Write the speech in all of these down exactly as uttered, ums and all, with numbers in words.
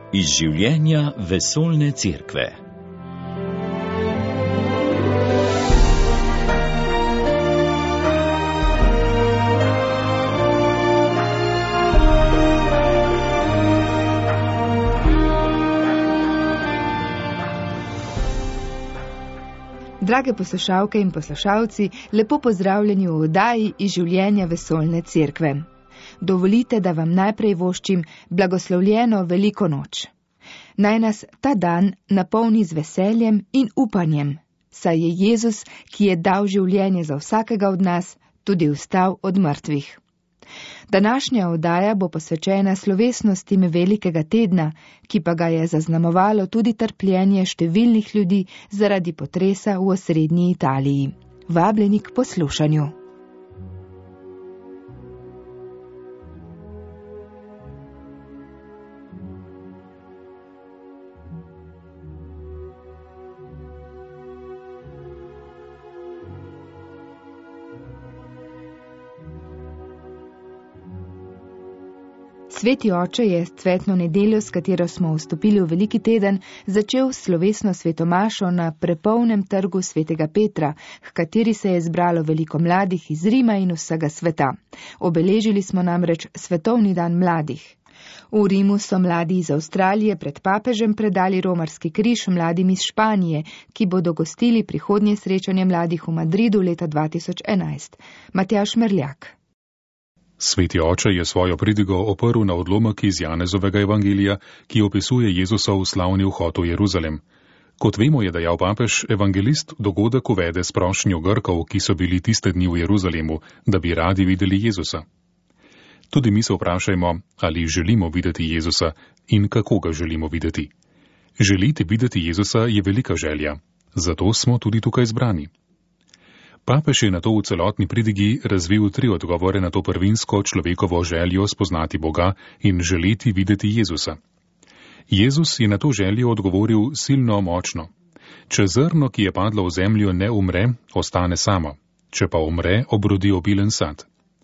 Iz življenja vesoljne cerkve. Drage poslušalke in poslušalci, lepo pozdravljeni v oddaji Iz življenja vesoljne cerkve. Dovolite, da vam najprej voščim blagoslovljeno veliko noč. Naj nas ta dan napolni z veseljem in upanjem, saj je Jezus, ki je dal življenje za vsakega od nas, tudi vstal od mrtvih. Današnja oddaja bo posvečena slovesnostim velikega tedna, ki pa ga je zaznamovalo tudi trpljenje številnih ljudi zaradi potresa v osrednji Italiji. Vabljeni k poslušanju. Sveti oče je s cvetno nedeljo, s katero smo vstopili v veliki teden, začel slovesno svetomašo na prepolnem trgu svetega Petra, h kateri se je zbralo veliko mladih iz Rima in vsega sveta. Obeležili smo namreč svetovni dan mladih. V Rimu so mladi iz Avstralije pred papežem predali romarski križ mladim iz Španije, ki bodo gostili prihodnje srečanje mladih v Madridu leta dva tisoč enajst. Matjaž Merljak. Sveti oče je svojo pridigo oprl na odlomek iz Janezovega evangelija, ki opisuje Jezusov slavni vhod v Jeruzalem. Kot vemo, je dejal papež, evangelist dogodek uvede s prošnjo Grkov, ki so bili tiste dni v Jeruzalemu, da bi radi videli Jezusa. Tudi mi se vprašajmo, ali želimo videti Jezusa in kako ga želimo videti. Želiti videti Jezusa je velika želja, zato smo tudi tukaj zbrani. Papež je na to v celotni pridigi razvil tri odgovore na to prvinsko človekovo željo spoznati Boga in želeti videti Jezusa. Jezus je na to željo odgovoril silno močno. Če zrno, ki je padlo v zemljo, ne umre, ostane samo, če pa umre, obrodi obilen sad.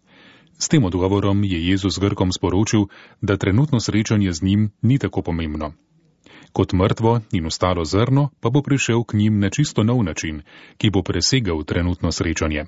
S tem odgovorom je Jezus Grkom sporočil, da trenutno srečanje z njim ni tako pomembno. Kot mrtvo in ostalo zrno pa bo prišel k njim na čisto nov način, ki bo presegel trenutno srečanje.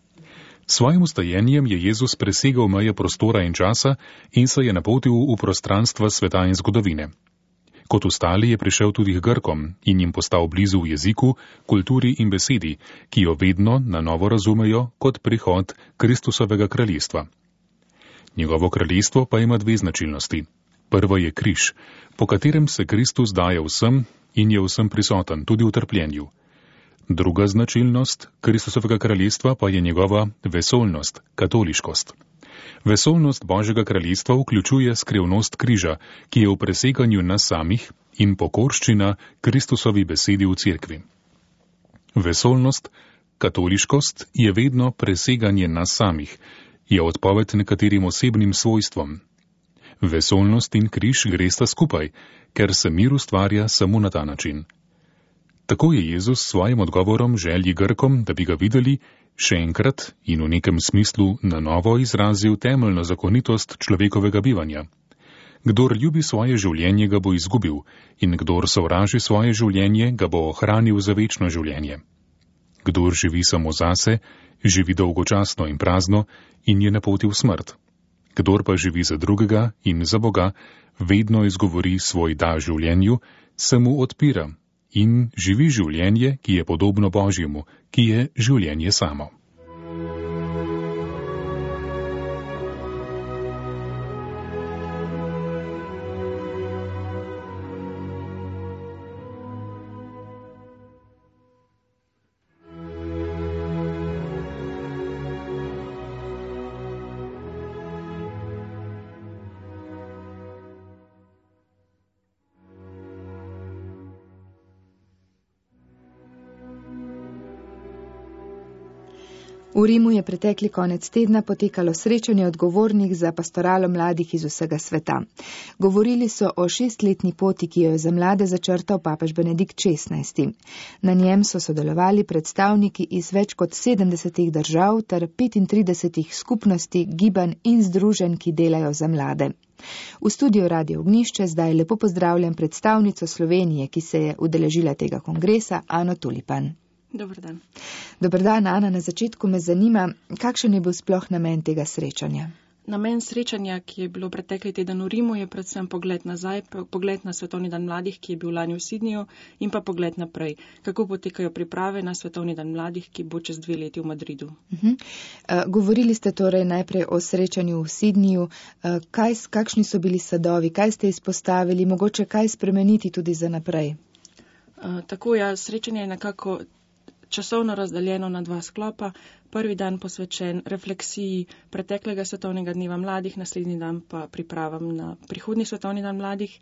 S svojim ustajenjem je Jezus presegel meje prostora in časa in se je napotil v prostranstva sveta in zgodovine. Kot ostali je prišel tudi k Grkom in jim postal blizu v jeziku, kulturi in besedi, ki jo vedno na novo razumejo kot prihod Kristusovega kraljestva. Njegovo kraljestvo pa ima dve značilnosti. Prvo je križ, po katerem se Kristus daje vsem in je vsem prisoten, tudi v trpljenju. Druga značilnost Kristusovega kraljestva pa je njegova vesoljnost, katoliškost. Vesoljnost Božjega kraljestva vključuje skrivnost križa, ki je v preseganju nas samih in pokorščina Kristusovi besedi v cerkvi. Vesoljnost, katoliškost je vedno preseganje nas samih, je odpoved nekaterim osebnim svojstvom. Vesoljnost in križ gresta skupaj, ker se mir ustvarja samo na ta način. Tako je Jezus s svojim odgovorom želji Grkom, da bi ga videli, še enkrat in v nekem smislu na novo izrazil temeljno zakonitost človekovega bivanja. Kdor ljubi svoje življenje, ga bo izgubil, in kdor sovraži svoje življenje, ga bo ohranil za večno življenje. Kdor živi samo zase, živi dolgočasno in prazno in je na poti v smrt. Kdor pa živi za drugega in za Boga, vedno izgovori svoj da življenju, se mu odpira in živi življenje, ki je podobno Božjemu, ki je življenje samo. V Rimu je pretekli konec tedna potekalo srečanje odgovornih za pastoralo mladih iz vsega sveta. Govorili so o šestletni poti, ki jo je za mlade začrtal papež Benedikt šestnajsti. Na njem so sodelovali predstavniki iz več kot sedemdesetih držav ter petintridesetih skupnosti, gibanj in združenj, ki delajo za mlade. V studiu Radio Ognjišče zdaj lepo pozdravljam predstavnico Slovenije, ki se je udeležila tega kongresa, Ano Tulipan. Dobar dan. Dobar dan, Ana. Na začetku me zanima, kakšen je bil sploh namen tega srečanja? Namen srečanja, ki je bilo pretekli teden v Rimu, je predvsem pogled nazaj, pogled na Svetovni dan mladih, ki je bil lani v Sydneyju, in pa pogled naprej, kako potekajo priprave na Svetovni dan mladih, ki bo čez dve leti v Madridu. Uh-huh. Uh, govorili ste torej najprej o srečanju v Sydneyju. Uh, kaj, kakšni so bili sadovi, kaj ste izpostavili, mogoče kaj spremeniti tudi za naprej? Uh, tako ja, srečanje je nekako časovno razdeljeno na dva sklopa. Prvi dan posvečen refleksiji preteklega Svetovnega dneva mladih, naslednji dan pa pripravam na prihodnji Svetovni dan mladih.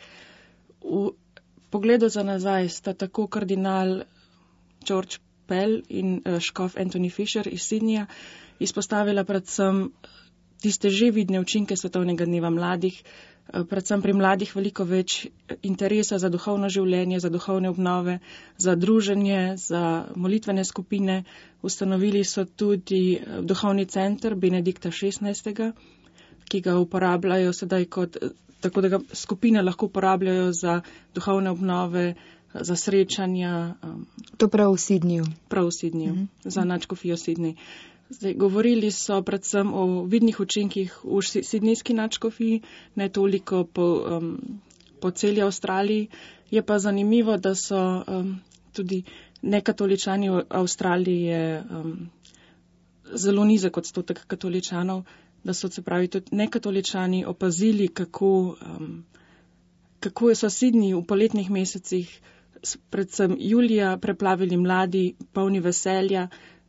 V pogledu za nazaj sta tako kardinal George Pell in škof Anthony Fisher iz Sydneyja izpostavila predvsem tiste že vidne učinke Svetovnega dneva mladih, predvsem pri mladih veliko več interesa za duhovno življenje, za duhovne obnove, za druženje, za molitvene skupine. Ustanovili so tudi duhovni center Benedikta šestnajstega, ki ga uporabljajo sedaj kot, tako da ga skupine lahko uporabljajo za duhovne obnove, za srečanja. To prav v Sydneyju? Prav v Sydneyju, mm-hmm. za nadškofijo Sydney. Zdaj, govorili so predvsem o vidnih učinkih v sidnejski nadškofiji, ne toliko po, um, po celi Avstraliji. Je pa zanimivo, da so um, tudi nekatoličani v Avstraliji je um, zelo nizek odstotek katoličanov, da so se pravi tudi nekatoličani opazili, kako, um, kako so Sydney v poletnih mesecih, predvsem julija, preplavili mladi, polni veselja,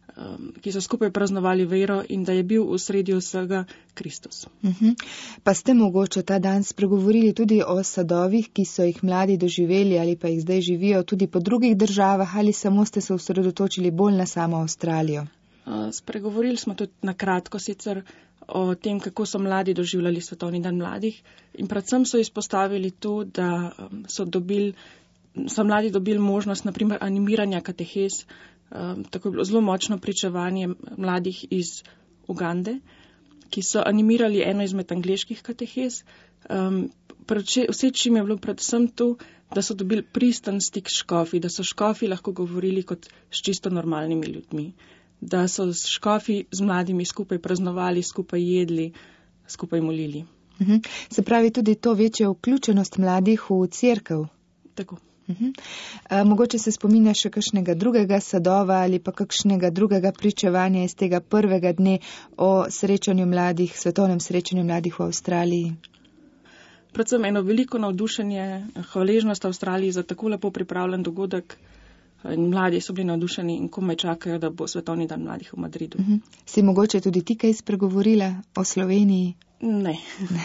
ki so skupaj praznovali vero in da je bil v sredju vsega Kristus. Uh-huh. Pa ste mogoče ta dan spregovorili tudi o sadovih, ki so jih mladi doživeli ali pa jih zdaj živijo tudi po drugih državah, ali samo ste se osredotočili bolj na samo Avstralijo? Uh, spregovorili smo tudi na kratko sicer o tem, kako so mladi doživljali Svetovni dan mladih, in predvsem so izpostavili to, da um, so, dobili, so mladi dobili možnost naprimer animiranja katehez. Um, tako je bilo zelo močno pričevanje mladih iz Ugande, ki so animirali eno izmed angleških katehez. Um, vse, čim je bilo predvsem to, da so dobili pristen stik s škofi, da so škofi lahko govorili kot s čisto normalnimi ljudmi, da so škofi z mladimi skupaj praznovali, skupaj jedli, skupaj molili. Uh-huh. Se pravi tudi to večjo vključenost mladih v cerkev? Tako. Uh-huh. A, mogoče se spominja še kakšnega drugega sadova ali pa kakšnega drugega pričevanja iz tega prvega dne o srečanju mladih, svetovnem srečanju mladih v Avstraliji? Predvsem eno veliko navdušenje, hvaležnost Avstraliji za tako lepo pripravljen dogodek, in mladi so bili navdušeni in komaj čakajo, da bo Svetovni dan mladih v Madridu. Uh-huh. Si mogoče tudi ti kaj spregovorila o Sloveniji? Ne. Ne.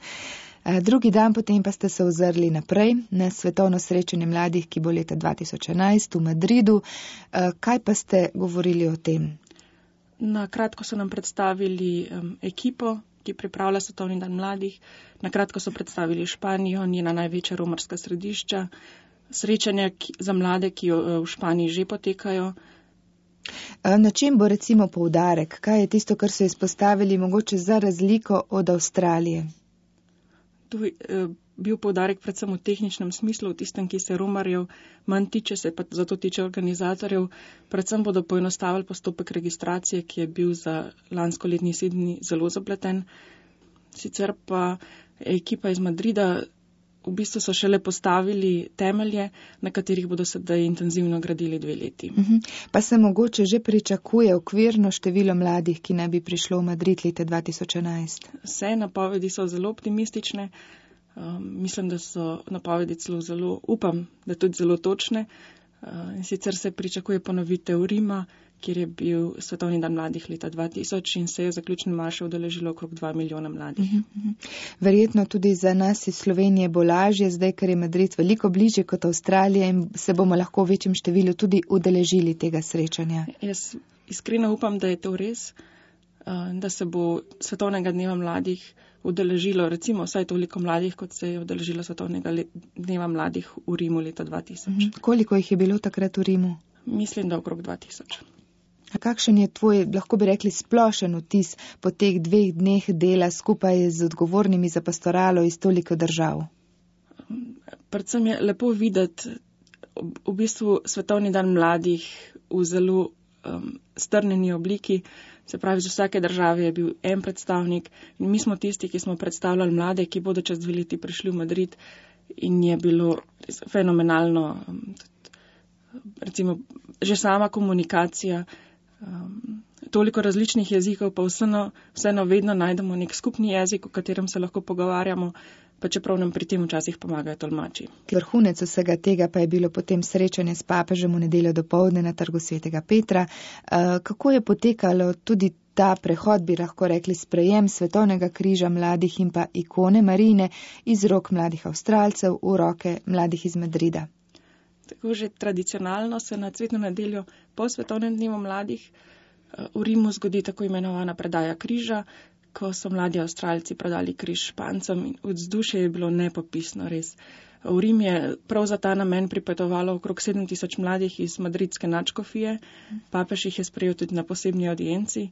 Drugi dan potem pa ste se ozrli naprej na svetovno srečanje mladih, ki bo leta dva tisoč enajst v Madridu. Kaj pa ste govorili o tem? Na kratko so nam predstavili um, ekipo, ki pripravlja Svetovni dan mladih. Na kratko so predstavili Španijo, njena največja romarska središča, srečanja ki, za mlade, ki v Španiji že potekajo. Na čem bo recimo poudarek? Kaj je tisto, kar so izpostavili mogoče za razliko od Avstralije? Tu je bil poudarek predvsem v tehničnem smislu, v tistem, ki se romarjev manj tiče, se pa zato tiče organizatorjev. Predvsem bodo poenostavili postopek registracije, ki je bil za lansko letni Sydney zelo zapleten. Sicer pa ekipa iz Madrida v bistvu so šele postavili temelje, na katerih bodo sedaj intenzivno gradili dve leti. Uh-huh. Pa se mogoče že pričakuje okvirno število mladih, ki naj bi prišlo v Madrid leta dva tisoč enajst? Vse napovedi so zelo optimistične. Um, mislim, da so napovedi celo zelo, upam, da tudi zelo točne. Uh, in sicer se pričakuje ponovitev Rima, kjer je bil Svetovni dan mladih leta dva tisoč in se je zaključni marš udeležilo okrog dva milijona mladih. Uh-huh. Verjetno tudi za nas iz Slovenije bo lažje, zdaj, ker je Madrid veliko bližje kot Avstralija in se bomo lahko v večjem številu tudi udeležili tega srečanja. Jaz iskreno upam, da je to res, da se bo svetovnega dneva mladih udeležilo recimo vsaj toliko mladih, kot se je udeležilo svetovnega dneva mladih v Rimu leta dva tisoč. Mhm. Koliko jih je bilo takrat v Rimu? Mislim, da okrog dva tisoč. A kakšen je tvoj, lahko bi rekli, splošen vtis po teh dveh dneh dela skupaj z odgovornimi za pastoralo iz toliko držav? Predvsem je lepo videti v bistvu svetovni dan mladih v zelo um, strnjeni obliki. Se pravi, z vsake države je bil en predstavnik in mi smo tisti, ki smo predstavljali mlade, ki bodo čez dve leti prišli v Madrid in je bilo fenomenalno, recimo, že sama komunikacija, um, toliko različnih jezikov, pa vseeno, vseeno vedno najdemo nek skupni jezik, o katerem se lahko pogovarjamo, pa čeprav nam pri tem včasih pomagajo tolmači. Vrhunec vsega tega pa je bilo potem srečanje s papežem v nedeljo dopoldne na trgu svetega Petra. Kako je potekalo tudi ta prehod, bi lahko rekli, sprejem svetovnega križa mladih in pa ikone Marijine iz rok mladih Avstralcev v roke mladih iz Madrida? Tako že tradicionalno se na cvetno nedeljo po svetovnem dnevu mladih v Rimu zgodi tako imenovana predaja križa, ko so mladi Avstralci predali križ Špancem in vzdušje je bilo nepopisno, res. V Rim je prav za ta namen pripotovalo okrog sedem tisoč mladih iz madridske nadškofije. Papež jih je sprejel tudi na posebni audienci.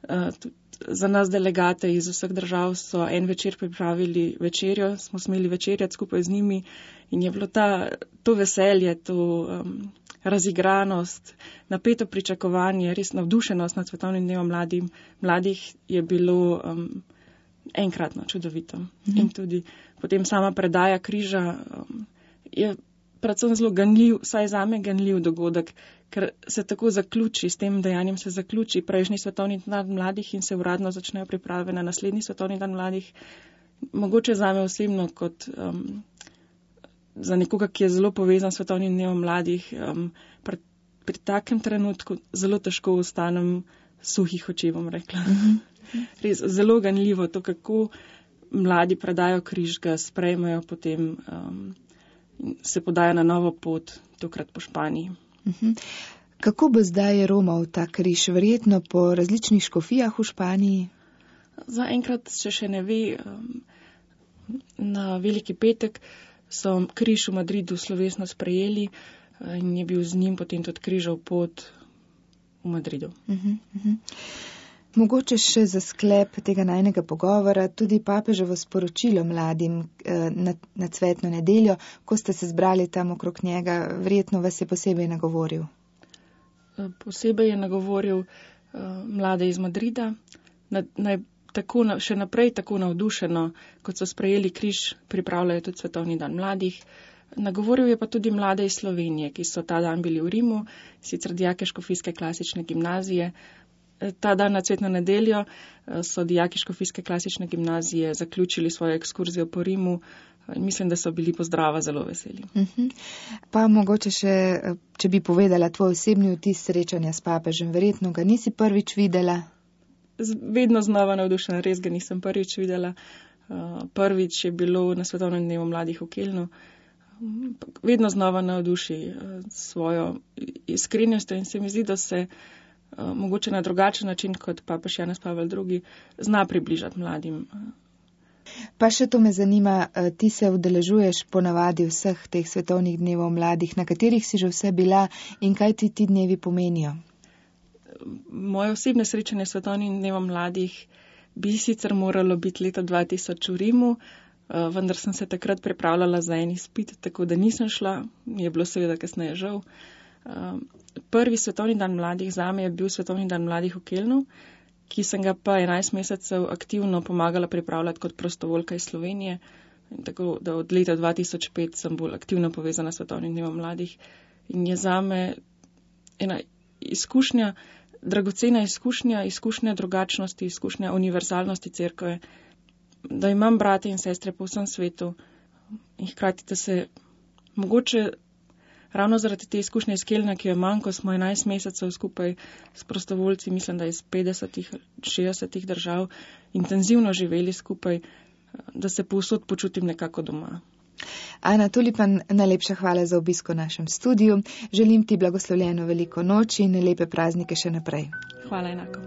Za nas delegate iz vseh držav so en večer pripravili večerjo, smo smeli večerjati skupaj z njimi in je bilo ta, to veselje, to um, razigranost, napeto pričakovanje, res navdušenost nad svetovnim dnevom mladim, mladih je bilo um, enkratno čudovito. Mhm. In tudi potem sama predaja križa um, je predvsem zelo ganljiv, saj zame ganljiv dogodek, ker se tako zaključi, s tem dejanjem se zaključi prejšnji svetovni dan mladih in se uradno začnejo priprave na naslednji svetovni dan mladih. Mogoče zame osebno kot um, za nekoga, ki je zelo povezan s svetovnim dnevom mladih, um, pri, pri takem trenutku zelo težko ostanem suhih oči, bom rekla. Mm-hmm. Res zelo ganljivo to, kako mladi predajo križ, ga sprejmejo, potem um, se podajo na novo pot, tokrat po Španiji. Mm-hmm. Kako bo zdaj romal ta križ? Verjetno po različnih škofijah v Španiji? Zaenkrat se še ne ve. Um, na Veliki petek so križ v Madridu slovesno sprejeli in je bil z njim potem tudi križev pot v Madridu. Uh-huh, uh-huh. Mogoče še za sklep tega najnega pogovora tudi papeževo sporočilo mladim eh, na, na cvetno nedeljo, ko ste se zbrali tam okrog njega, verjetno vas je posebej nagovoril. Posebej je nagovoril uh, mlade iz Madrida, na, naj tako na, še naprej tako navdušeno, kot so sprejeli križ, pripravljajo tudi svetovni dan mladih. Nagovoril je pa tudi mlade iz Slovenije, ki so ta dan bili v Rimu, sicer dijake Škofijske klasične gimnazije. Ta dan na cvetno nedeljo so dijaki Škofijske klasične gimnazije zaključili svojo ekskurzijo po Rimu. Mislim, da so bili pozdrava zelo veseli. Uh-huh. Pa mogoče še, če bi povedala tvoj osebni vtis srečanja s papežem, verjetno ga nisi prvič videla? Vedno znova navdušena, res ga nisem prvič videla. Prvič je bilo na svetovnem dnevu mladih v Kelnu. Vedno znova navduši svojo iskrenostjo in se mi zdi, da se mogoče na drugačen način kot papež Janez Pavel drugi zna približati mladim. Pa še to me zanima, ti se udeležuješ ponavadi vseh teh svetovnih dnevov mladih, na katerih si že vse bila in kaj ti ti dnevi pomenijo? Moje osebne srečanje s svetovnim dnevom mladih bi sicer moralo biti leta dva tisoč v Rimu, vendar sem se takrat pripravljala za en izpit, tako da nisem šla, je bilo seveda kasneje žal. Prvi svetovni dan mladih zame je bil svetovni dan mladih v Kelnu, ki sem ga pa enajst mesecev aktivno pomagala pripravljati kot prostovoljka iz Slovenije. In tako da od leta dva tisoč pet sem bolj aktivno povezana s svetovnim dnevom mladih. In je zame ena izkušnja, dragocena izkušnja, izkušnja drugačnosti, izkušnja univerzalnosti cerkve, da imam brate in sestre po vsem svetu in hkrati, da se mogoče ravno zaradi te izkušnje iz Kelna, ki jo imam, ko smo enajst mesecev skupaj s prostovoljci, mislim, da iz petdesetih, šestdesetih držav, intenzivno živeli skupaj, da se povsod počutim nekako doma. Ana Tulipan, najlepša hvala za obisko v našem studiu. Želim ti blagoslovljeno veliko noč in lepe praznike še naprej. Hvala enako.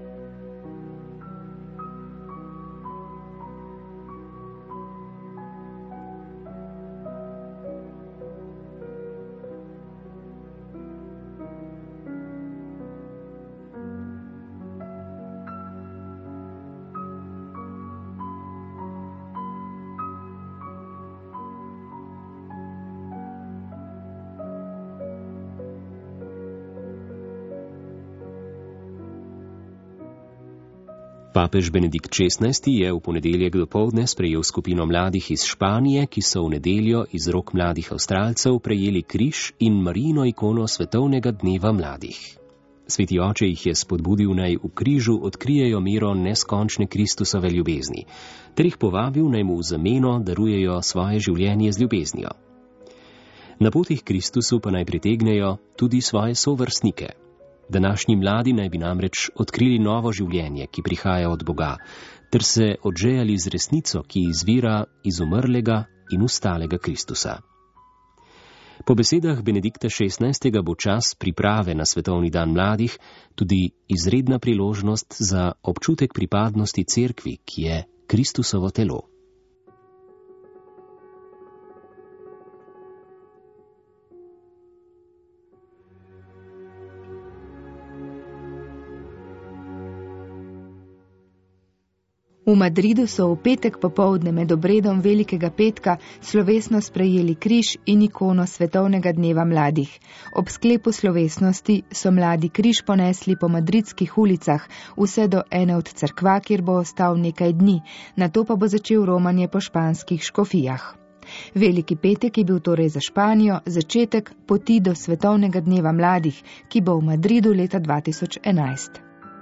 Papež Benedikt šestnajsti je v ponedeljek dopoldne sprejel skupino mladih iz Španije, ki so v nedeljo iz rok mladih Avstralcev prejeli križ in Marijino ikono svetovnega dneva mladih. Sveti oče jih je spodbudil, naj v križu odkrijejo mero neskončne Kristusove ljubezni, ter jih povabil, naj mu v zameno darujejo svoje življenje z ljubeznijo. Na poti k Kristusu pa naj pritegnejo tudi svoje sovrstnike. Današnji mladi naj bi namreč odkrili novo življenje, ki prihaja od Boga, ter se odžejali z resnico, ki izvira iz umrlega in ustalega Kristusa. Po besedah Benedikta šestnajstega bo čas priprave na svetovni dan mladih tudi izredna priložnost za občutek pripadnosti cerkvi, ki je Kristusovo telo. V Madridu so v petek popoldne med obredom Velikega petka slovesno sprejeli križ in ikono svetovnega dneva mladih. Ob sklepu slovesnosti so mladi križ ponesli po madridskih ulicah vse do ene od cerkva, kjer bo ostal nekaj dni, nato pa bo začel romanje po španskih škofijah. Veliki petek je bil torej za Španijo začetek poti do svetovnega dneva mladih, ki bo v Madridu leta dva tisoč enajst.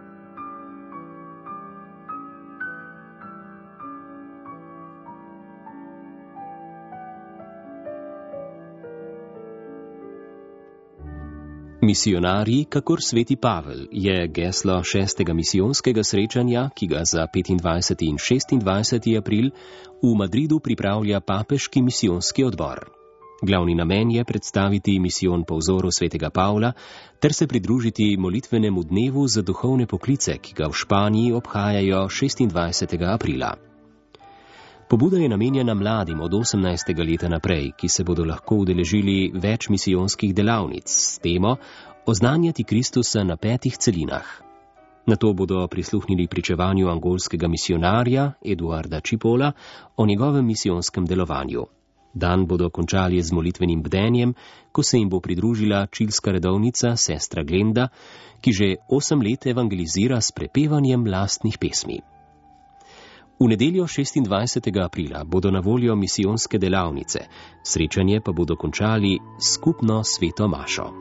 Misijonarji, kakor sveti Pavel, je geslo šestega misijonskega srečanja, ki ga za petindvajseti in šestindvajseti april v Madridu pripravlja papeški misijonski odbor. Glavni namen je predstaviti misijon po vzoru svetega Pavla ter se pridružiti molitvenemu dnevu za duhovne poklice, ki ga v Španiji obhajajo šestindvajsetega aprila. Pobuda je namenjena mladim od osemnajstega leta naprej, ki se bodo lahko udeležili več misijonskih delavnic s temo oznanjati Kristusa na petih celinah. Nato bodo prisluhnili pričevanju angolskega misijonarja Eduarda Cipolla o njegovem misijonskem delovanju. Dan bodo končali z molitvenim bdenjem, ko se jim bo pridružila čilska redovnica sestra Glenda, ki že osem let evangelizira s prepevanjem lastnih pesmi. V nedeljo šestindvajsetega aprila bodo na voljo misijonske delavnice, srečanje pa bodo končali skupno sveto mašo.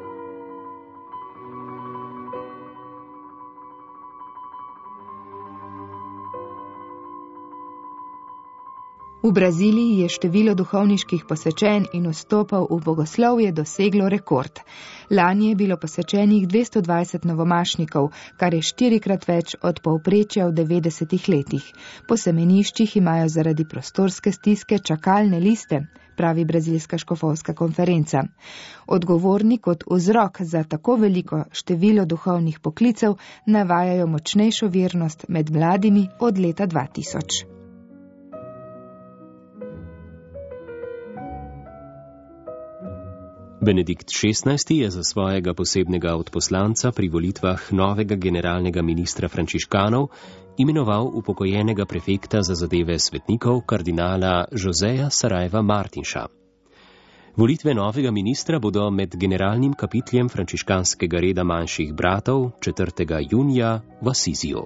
V Braziliji je število duhovniških posvečenj in vstopov v bogoslovje doseglo rekord. Lani je bilo posvečenih dvesto dvajset novomašnikov, kar je štirikrat več od povprečja v devetdesetih letih. Po semeniščih imajo zaradi prostorske stiske čakalne liste, pravi brazilska škofovska konferenca. Odgovorni kot vzrok za tako veliko število duhovnih poklicev navajajo močnejšo vernost med mladimi od leta dva tisoč. Benedikt šestnajsti je za svojega posebnega odposlanca pri volitvah novega generalnega ministra frančiškanov imenoval upokojenega prefekta za zadeve svetnikov kardinala Joseja Sarajeva Martinša. Volitve novega ministra bodo med generalnim kapitljem frančiškanskega reda manjših bratov četrtega junija v Asiziju.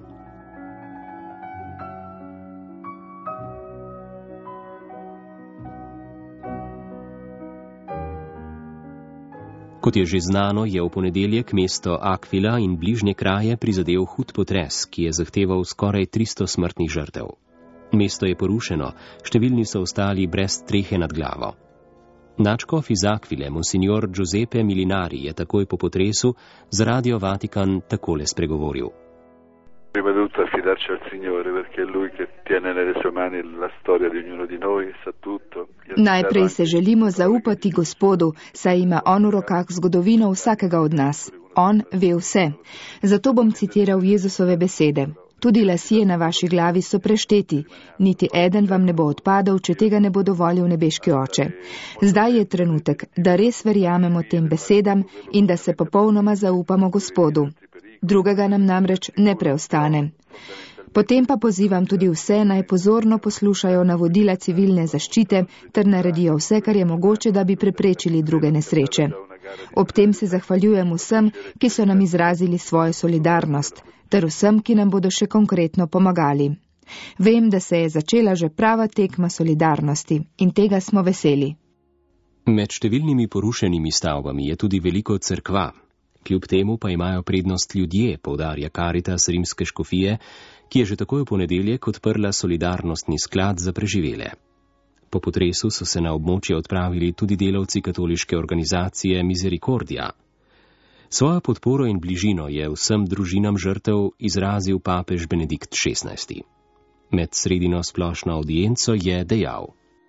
Kot je že znano, je v ponedeljek mesto Aquila in bližnje kraje prizadel hud potres, ki je zahteval skoraj tristo smrtnih žrtev. Mesto je porušeno, številni so ostali brez strehe nad glavo. Nadškof iz Aquile, monsignor Giuseppe Milinari, je takoj po potresu za Radio Vatikan takole spregovoril. Prima di tutto affidarci al Signore, perché è Lui che tiene nelle sue mani la storia di ognuno di noi, sa tutto. Najprej se želimo zaupati Gospodu, saj ima On v rokah zgodovino vsakega od nas. On ve vse. Zato bom citiral Jezusove besede. Tudi lasje na vaši glavi so prešteti. Niti eden vam ne bo odpadel, če tega ne bo dovolil nebeški Oče. Zdaj je trenutek, da res verjamemo tem besedam in da se popolnoma zaupamo Gospodu. Drugega nam namreč ne preostane. Potem pa pozivam tudi vse, naj pozorno poslušajo navodila civilne zaščite ter naredijo vse, kar je mogoče, da bi preprečili druge nesreče. Ob tem se zahvaljujem vsem, ki so nam izrazili svojo solidarnost, ter vsem, ki nam bodo še konkretno pomagali. Vem, da se je začela že prava tekma solidarnosti in tega smo veseli. Med številnimi porušenimi stavbami je tudi veliko cerkva. Kljub temu pa imajo prednost ljudje, poudarja Karitas rimske škofije, ki je že takoj v ponedeljek odprla solidarnostni sklad za preživele. Po potresu so se na območje odpravili tudi delavci katoliške organizacije Misericordia. Svojo podporo in bližino je vsem družinam žrtev izrazil papež Benedikt šestnajsti. Med sredino splošno audienco je dejal: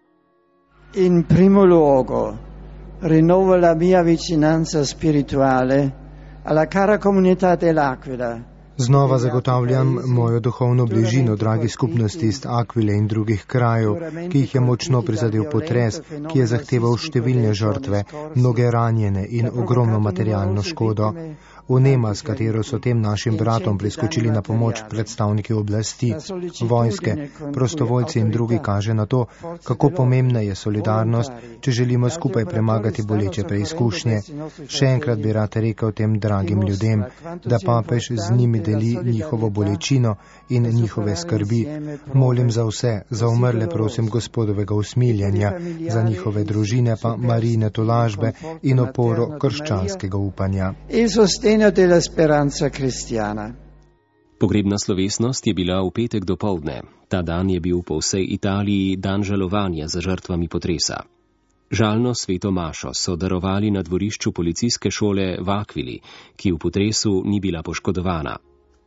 In primo luogo rinnovo la mia vicinanza spirituale alla cara comunità dell'Aquila. Znova zagotavljam mojo duhovno bližino dragi skupnosti iz Akvile in drugih krajev, ki jih je močno prizadel potres, ki je zahteval številne žrtve, mnoge ranjene in ogromno materialno škodo. Vnema, s katero so tem našim bratom priskočili na pomoč predstavniki oblasti, vojske, prostovoljci in drugi, kaže na to, kako pomembna je solidarnost, če želimo skupaj premagati boleče preizkušnje. Še enkrat bi rad rekel tem dragim ljudem, da papež z njimi deli njihovo bolečino in njihove skrbi. Molim za vse, za umrle prosim Gospodovega usmiljenja, za njihove družine pa Marijine tolažbe in oporo krščanskega upanja. Della speranza cristiana. Pogrebna slovesnost je bila v petek dopoldne. Ta dan je bil po vsej Italiji dan žalovanja za žrtvami potresa. Žalno sveto mašo so darovali na dvorišču policijske šole v Akvili, ki v potresu ni bila poškodovana.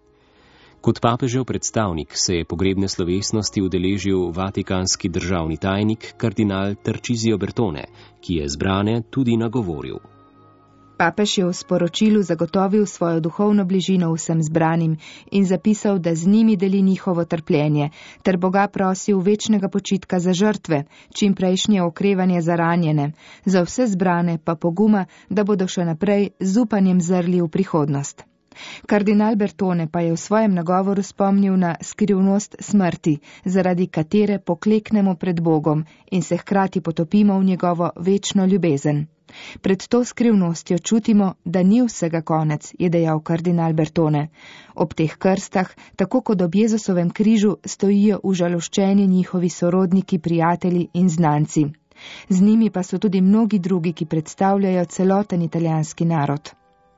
Kot papežev predstavnik se je pogrebne slovesnosti udeležil vatikanski državni tajnik kardinal Tarcisio Bertone, ki je zbrane tudi nagovoril. Papež je v sporočilu zagotovil svojo duhovno bližino vsem zbranim in zapisal, da z njimi deli njihovo trpljenje, ter Boga prosil večnega počitka za žrtve, čim prejšnje okrevanje za ranjene, za vse zbrane pa poguma, da bodo še naprej z upanjem zrli v prihodnost. Kardinal Bertone pa je v svojem nagovoru spomnil na skrivnost smrti, zaradi katere pokleknemo pred Bogom in se hkrati potopimo v njegovo večno ljubezen. Pred to skrivnostjo čutimo, da ni vsega konec, je dejal kardinal Bertone. Ob teh krstah, tako kot ob Jezusovem križu, stojijo užaloščeni njihovi sorodniki, prijatelji in znanci. Z njimi pa so tudi mnogi drugi, ki predstavljajo celoten italijanski narod.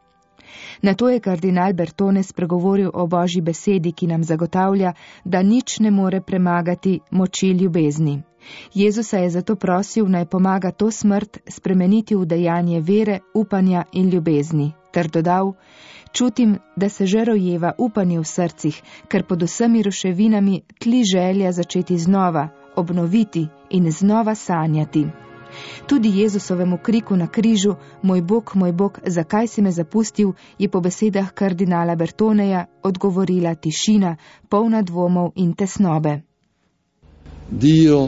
Na to je kardinal Bertone spregovoril o Božji besedi, ki nam zagotavlja, da nič ne more premagati moči ljubezni. Jezusa je zato prosil, naj pomaga to smrt spremeniti v dejanje vere, upanja in ljubezni, ter dodal: čutim, da se že rojeva upanje v srcih, ker pod vsemi ruševinami tli želja začeti znova, obnoviti in znova sanjati. Tudi Jezusovemu kriku na križu, moj Bog, moj Bog, zakaj si me zapustil, je po besedah kardinala Bertoneja odgovorila tišina, polna dvomov in tesnobe. Dio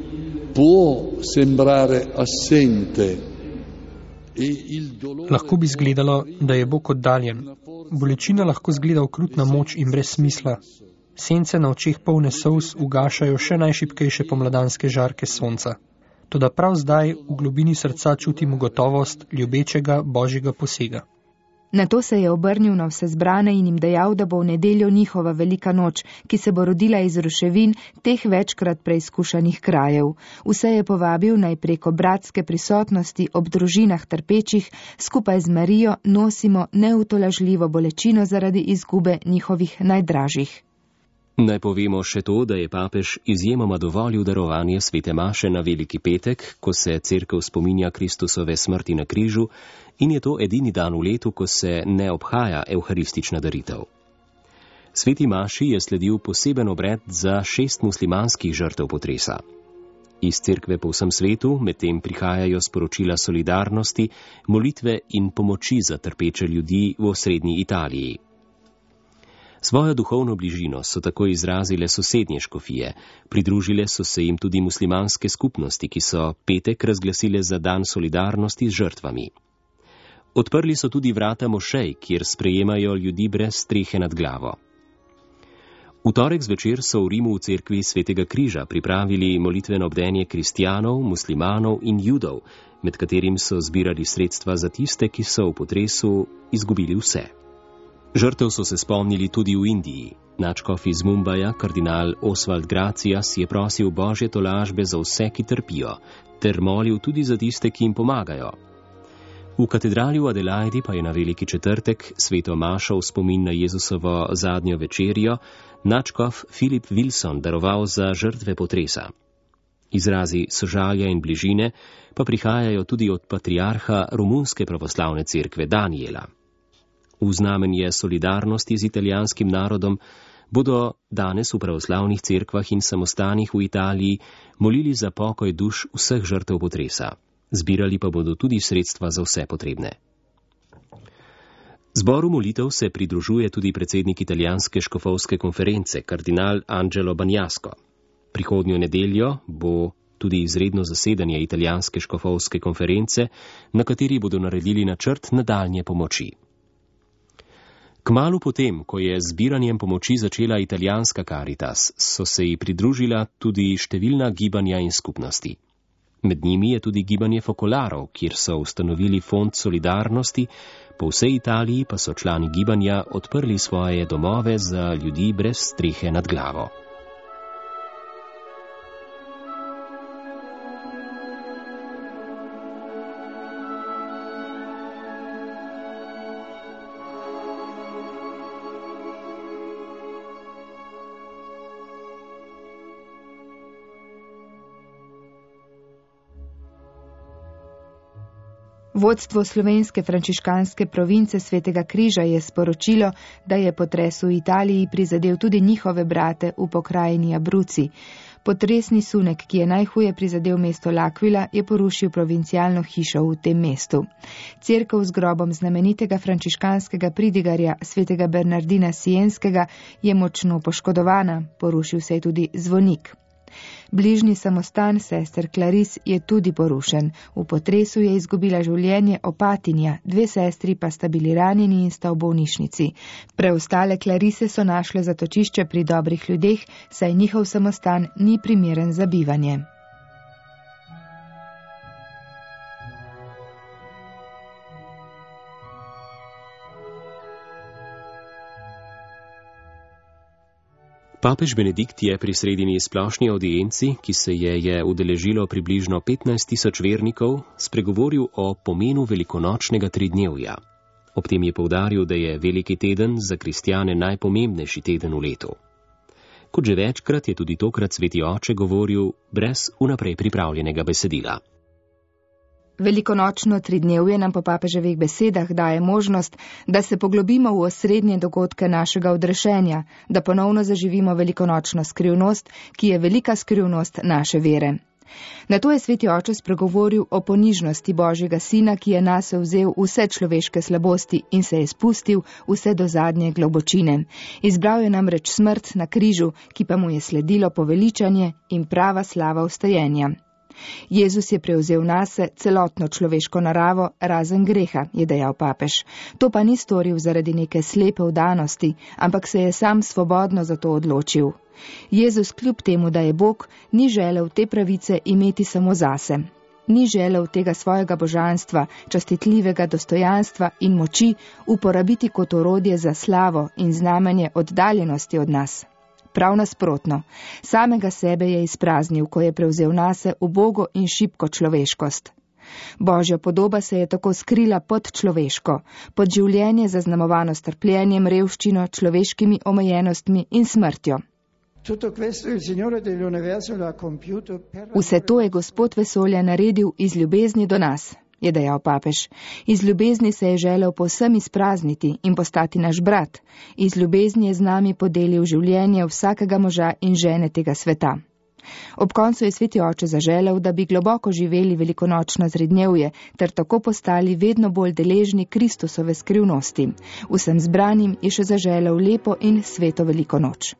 può sembrare assente e il dolore... Lahko bi izgledalo, da je Bog oddaljen. Bolečina lahko zgleda okrutna moč in brez smisla. Sence na očeh polne solz ugašajo še najšibkejše pomladanske žarke sonca. Toda prav zdaj v globini srca čutimo gotovost ljubečega Božjega posega. Na to se je obrnil na vse zbrane in jim dejal, da bo v nedeljo njihova velika noč, ki se bo rodila iz ruševin teh večkrat preizkušanih krajev. Vse je povabil naj preko bratske prisotnosti ob družinah trpečih skupaj z Marijo nosimo neutolažljivo bolečino zaradi izgube njihovih najdražjih. Naj povemo še to, da je papež izjemoma dovolil darovanje svete maše na Veliki petek, ko se cerkev spominja Kristusove smrti na križu, in je to edini dan v letu, ko se ne obhaja evharistična daritev. Sveti maši je sledil poseben obred za šest muslimanskih žrtev potresa. Iz cerkve po vsem svetu medtem prihajajo sporočila solidarnosti, molitve in pomoči za trpeče ljudi v osrednji Italiji. Svojo duhovno bližino so tako izrazile sosednje škofije, pridružile so se jim tudi muslimanske skupnosti, ki so petek razglasile za dan solidarnosti z žrtvami. Odprli so tudi vrata mošej, kjer sprejemajo ljudi brez strehe nad glavo. V torek zvečer so v Rimu v cerkvi Svetega križa pripravili molitveno bdenje kristjanov, muslimanov in judov, med katerim so zbirali sredstva za tiste, ki so v potresu izgubili vse. Žrtev so se spomnili tudi v Indiji. Nadškof iz Mumbaja, kardinal Oswald Gracias, je prosil božje tolažbe za vse, ki trpijo, ter molil tudi za tiste, ki jim pomagajo. V katedrali v Adelaidi pa je na veliki četrtek sveto mašo v spomin na Jezusovo zadnjo večerjo nadškof Philip Wilson daroval za žrtve potresa. Izrazi sožalja in bližine pa prihajajo tudi od patriarha Romunske pravoslavne cerkve Daniela. V znamenje solidarnosti z italijanskim narodom bodo danes v pravoslavnih cerkvah in samostanih v Italiji molili za pokoj duš vseh žrtev potresa. Zbirali pa bodo tudi sredstva za vse potrebne. Zboru molitev se pridružuje tudi predsednik italijanske škofovske konference, kardinal Angelo Bagnasco. Prihodnjo nedeljo bo tudi izredno zasedanje italijanske škofovske konference, na kateri bodo naredili načrt nadaljnje pomoči. Kmalu potem, ko je z zbiranjem pomoči začela italijanska Caritas, so se ji pridružila tudi številna gibanja in skupnosti. Med njimi je tudi gibanje Fokolarov, kjer so ustanovili fond solidarnosti, po vsej Italiji pa so člani gibanja odprli svoje domove za ljudi brez strehe nad glavo. Vodstvo slovenske frančiškanske province Svetega križa je sporočilo, da je potres v Italiji prizadel tudi njihove brate v pokrajini Abruzzi. Potresni sunek, ki je najhuje prizadel mesto L'Aquila, je porušil provincialno hišo v tem mestu. Cerkev z grobom znamenitega frančiškanskega pridigarja Svetega Bernardina Sienskega je močno poškodovana, porušil se je tudi zvonik. Bližnji samostan sester Claris je tudi porušen. V potresu je izgubila življenje opatinja, dve sestri pa sta bili ranjeni in sta v bolnišnici. Preostale Clarise so našle zatočišče pri dobrih ljudeh, saj njihov samostan ni primeren za bivanje. Papež Benedikt je pri sredini splošni audienci, ki se je je udeležilo približno petnajst tisoč vernikov, spregovoril o pomenu velikonočnega tridnevja. Ob tem je poudaril, da je veliki teden za kristjane najpomembnejši teden v letu. Kot že večkrat je tudi tokrat sveti oče govoril brez vnaprej pripravljenega besedila. Velikonočno tridnevje nam po papeževih besedah daje možnost, da se poglobimo v osrednje dogodke našega odrešenja, da ponovno zaživimo velikonočno skrivnost, ki je velika skrivnost naše vere. Na to je sveti oče spregovoril o ponižnosti Božjega sina, ki je nase vzel vse človeške slabosti in se je spustil vse do zadnje globočine. Izbral je namreč smrt na križu, ki pa mu je sledilo poveličanje in prava slava vstajenja. Jezus je prevzel nase celotno človeško naravo, razen greha, je dejal papež. To pa ni storil zaradi neke slepe vdanosti, ampak se je sam svobodno za to odločil. Jezus kljub temu, da je Bog, ni želel te pravice imeti samo zase. Ni želel tega svojega božanstva, častitljivega dostojanstva in moči uporabiti kot orodje za slavo in znamenje oddaljenosti od nas. Prav nasprotno, samega sebe je izpraznil, ko je prevzel nase ubogo in šibko človeškost. Božja podoba se je tako skrila pod človeško, pod življenje zaznamovano s trpljenjem, revščino, človeškimi omejenostmi in smrtjo. Vse to je Gospod vesolja naredil iz ljubezni do nas. je dejal papež. Iz ljubezni se je želel povsem izprazniti in postati naš brat. Iz ljubezni je z nami podelil življenje vsakega moža in žene tega sveta. Ob koncu je sveti oče zaželel, da bi globoko živeli velikonočno zrednjevje, ter tako postali vedno bolj deležni Kristusove skrivnosti. Vsem zbranim je še zaželel lepo in sveto veliko noč.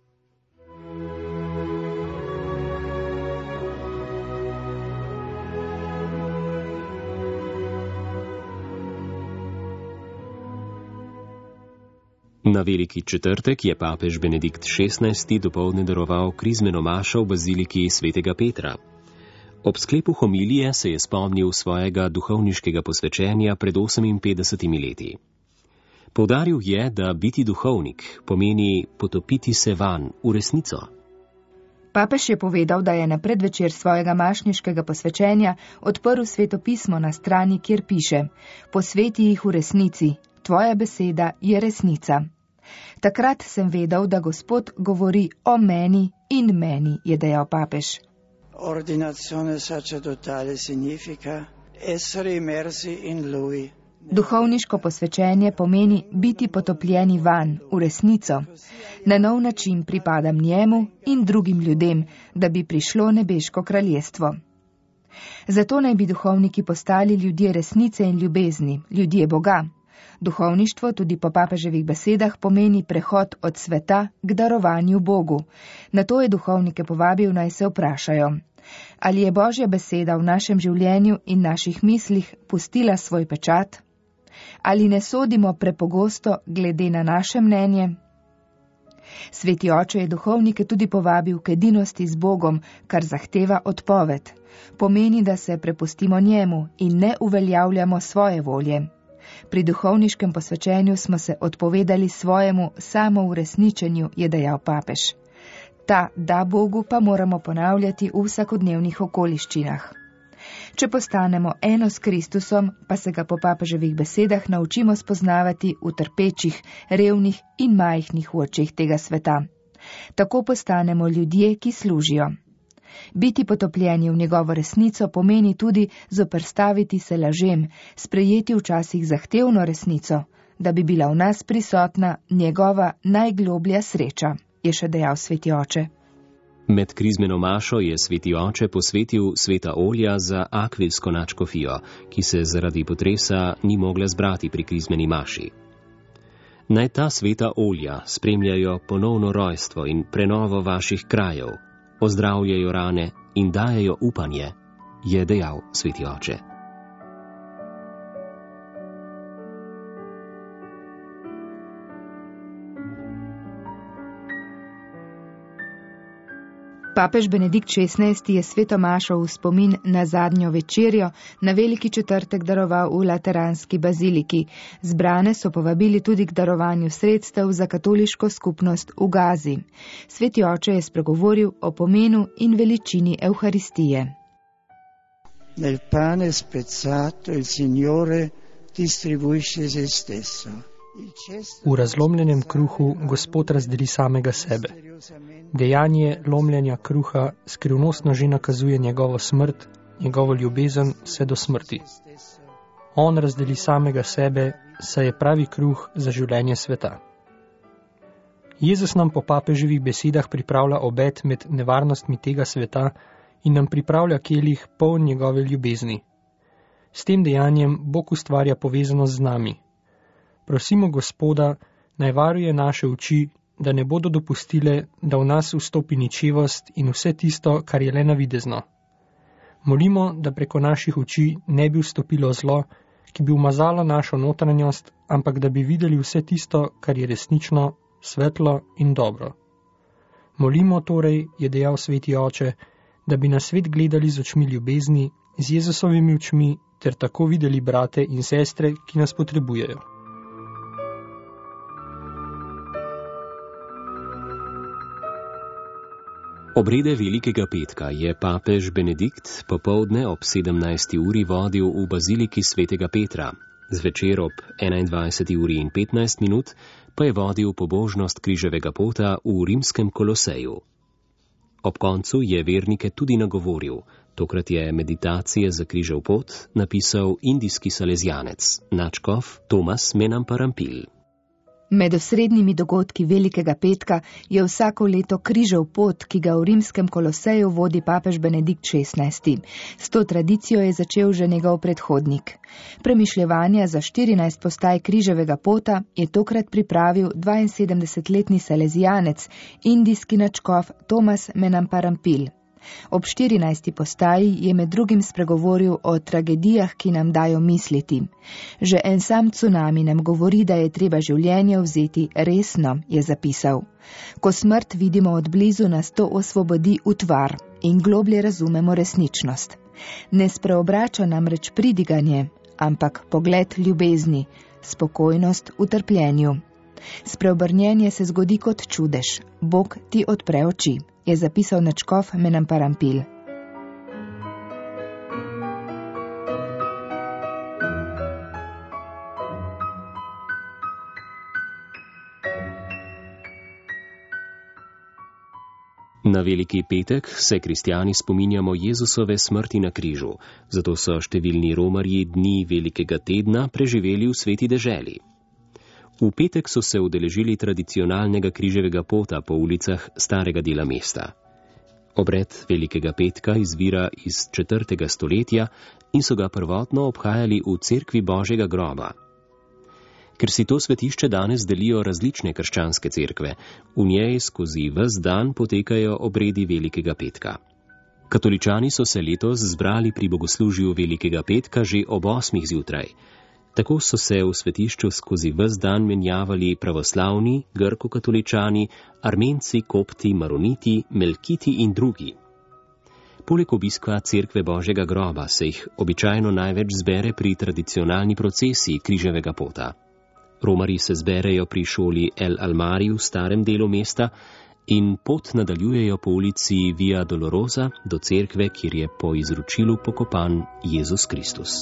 Na veliki četrtek je papež Benedikt šestnajsti dopoldne daroval krizmeno mašo v baziliki svetega Petra. Ob sklepu homilije se je spomnil svojega duhovniškega posvečenja pred oseminpetdesetimi leti. Poudaril je, da biti duhovnik pomeni potopiti se van v resnico. Papež je povedal, da je na predvečer svojega mašniškega posvečenja odprl sveto pismo na strani, kjer piše: Posveti jih v resnici, tvoja beseda je resnica. Takrat sem vedel, da Gospod govori o meni in meni, je dejal papež. Ordinazione sacerdotale significa essere immersi in lui. Duhovniško posvečenje pomeni biti potopljeni van, v resnico. Na nov način pripadam njemu in drugim ljudem, da bi prišlo nebeško kraljestvo. Zato naj bi duhovniki postali ljudje resnice in ljubezni, ljudje Boga. Duhovništvo tudi po papeževih besedah pomeni prehod od sveta k darovanju Bogu. Na to je duhovnike povabil, naj se vprašajo: ali je Božja beseda v našem življenju in naših mislih pustila svoj pečat? Ali ne sodimo prepogosto glede na naše mnenje? Sveti oče je duhovnike tudi povabil k edinosti z Bogom, kar zahteva odpoved. Pomeni, da se prepustimo njemu in ne uveljavljamo svoje volje. Pri duhovniškem posvečenju smo se odpovedali svojemu samouresničenju, je dejal papež. Ta da Bogu pa moramo ponavljati v vsakodnevnih okoliščinah. Če postanemo eno s Kristusom, pa se ga po papeževih besedah naučimo spoznavati v trpečih, revnih in majhnih v očeh tega sveta. Tako postanemo ljudje, ki služijo. Biti potopljeni v njegovo resnico pomeni tudi zoperstaviti se lažem, sprejeti včasih zahtevno resnico, da bi bila v nas prisotna njegova najgloblja sreča, je še dejal sveti oče. Med krizmeno mašo je sveti oče posvetil sveta olja za akvilsko nadškofijo, ki se zaradi potresa ni mogla zbrati pri krizmeni maši. Naj ta sveta olja spremljajo ponovno rojstvo in prenovo vaših krajev, ozdravljajo rane in dajejo upanje, je dejal sveti oče. Papež Benedikt šestnajsti je sveto mašo v spomin na zadnjo večerjo na veliki četrtek daroval v Lateranski baziliki. Zbrane so povabili tudi k darovanju sredstev za katoliško skupnost v Gazi. Sveti oče je spregovoril o pomenu in veličini Evharistije. Nel pane spezzato il Signore distribuisce se stesso. V razlomljenem kruhu Gospod razdeli samega sebe. Dejanje lomljenja kruha skrivnostno že nakazuje njegovo smrt, njegovo ljubezen vse do smrti. On razdeli samega sebe, saj je pravi kruh za življenje sveta. Jezus nam po papeževih besedah pripravlja obet med nevarnostmi tega sveta in nam pripravlja kelih poln njegove ljubezni. S tem dejanjem Bog ustvarja povezanost z nami. Prosimo Gospoda, naj varuje naše oči, da ne bodo dopustile, da v nas vstopi ničevost in vse tisto, kar je le navidezno. Molimo, da preko naših oči ne bi vstopilo zlo, ki bi umazalo našo notranjost, ampak da bi videli vse tisto, kar je resnično, svetlo in dobro. Molimo torej, je dejal sveti oče, da bi na svet gledali z očmi ljubezni, z Jezusovimi očmi, ter tako videli brate in sestre, ki nas potrebujejo. Obrede velikega petka je papež Benedikt popoldne ob sedemnajsti uri vodil v baziliki svetega Petra, zvečer ob enaindvajseti uri in petnajst minut pa je vodil pobožnost križevega pota v rimskem Koloseju. Ob koncu je vernike tudi nagovoril. Tokrat je meditacije za križev pot napisal indijski salezjanec, nadškof Tomas Menamparampil. Med osrednjimi dogodki Velikega petka je vsako leto križev pot, ki ga v rimskem Koloseju vodi papež Benedikt šestnajsti. S to tradicijo je začel že njegov predhodnik. Premišljevanja za štirinajst postaj križevega pota je tokrat pripravil dvainsedemdesetletni salezjanec, indijski nadškof Tomas Menamparampil. Ob štirinajsti postaji je med drugim spregovoril o tragedijah, ki nam dajo misliti. Že en sam cunami nam govori, da je treba življenje vzeti resno, je zapisal. Ko smrt vidimo od blizu, nas to osvobodi utvar in globlje razumemo resničnost. Ne spreobrača namreč pridiganje, ampak pogled ljubezni, spokojnost v trpljenju. Spreobrnjenje se zgodi kot čudež, Bog ti odpre oči, je zapisal nadškof Menamparampil. Na Veliki petek se kristjani spominjamo Jezusove smrti na križu, zato so številni romarji dni Velikega tedna preživeli v sveti deželi. V petek so se udeležili tradicionalnega križevega pota po ulicah starega dela mesta. Obred Velikega petka izvira iz četrtega stoletja in so ga prvotno obhajali v cerkvi Božjega groba. Ker si to svetišče danes delijo različne krščanske cerkve, v njej skozi ves dan potekajo obredi Velikega petka. Katoličani so se letos zbrali pri bogoslužju Velikega petka že ob osmih zjutraj. Tako so se v svetišču skozi ves dan menjavali pravoslavni, grko-katoličani, armenci, kopti, maroniti, melkiti in drugi. Poleg obiska cerkve Božjega groba se jih običajno največ zbere pri tradicionalni procesiji križevega pota. Romarji se zberejo pri šoli El Almari v starem delu mesta in pot nadaljujejo po ulici Via Dolorosa do cerkve, kjer je po izročilu pokopan Jezus Kristus.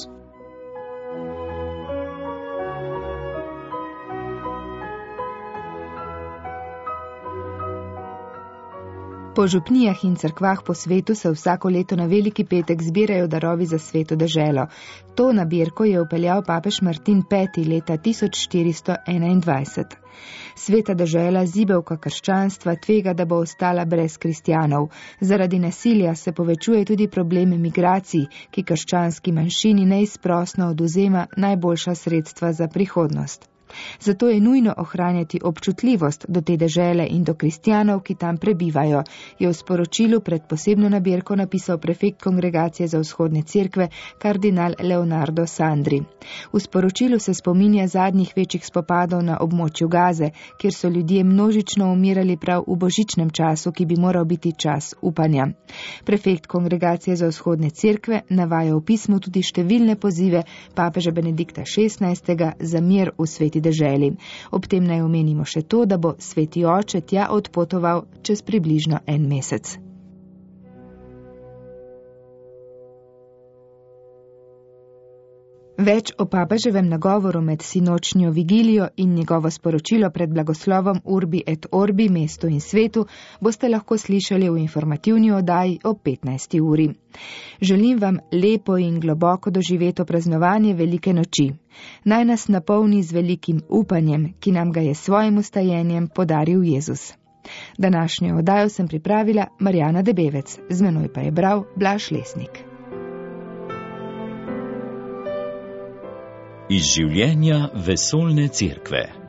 Po župnijah in cerkvah po svetu se vsako leto na Veliki petek zbirajo darovi za sveto deželo. To nabirko je upeljal papež Martin peti leta tisoč štiristo enaindvajset. Sveta dežela, zibelka krščanstva, tvega, da bo ostala brez kristjanov. Zaradi nasilja se povečuje tudi problem migracij, ki krščanski manjšini neizprosno odvzema najboljša sredstva za prihodnost. Zato je nujno ohranjati občutljivost do te dežele in do kristjanov, ki tam prebivajo, je v sporočilu pred posebno nabirko napisal prefekt Kongregacije za vzhodne cerkve, kardinal Leonardo Sandri. V sporočilu se spominja zadnjih večjih spopadov na območju Gaze, kjer so ljudje množično umirali prav v božičnem času, ki bi moral biti čas upanja. Prefekt Kongregacije za vzhodne cerkve navaja v pismu tudi številne pozive papeža Benedikta šestnajstega za mir v sveti deželi. Ob tem naj omenimo še to, da bo sveti oče tja odpotoval čez približno en mesec. Več o papeževem nagovoru med sinočnjo vigilijo in njegovo sporočilo pred blagoslovom Urbi et Orbi mestu in svetu boste lahko slišali v informativni oddaji ob petnajsti uri. Želim vam lepo in globoko doživeto praznovanje velike noči. Naj nas napolni z velikim upanjem, ki nam ga je svojim ustajenjem podaril Jezus. Današnjo oddajo sem pripravila Marjana Debevec, z menoj pa je bral Blaž Lesnik. Iz življenja vesoljne cerkve.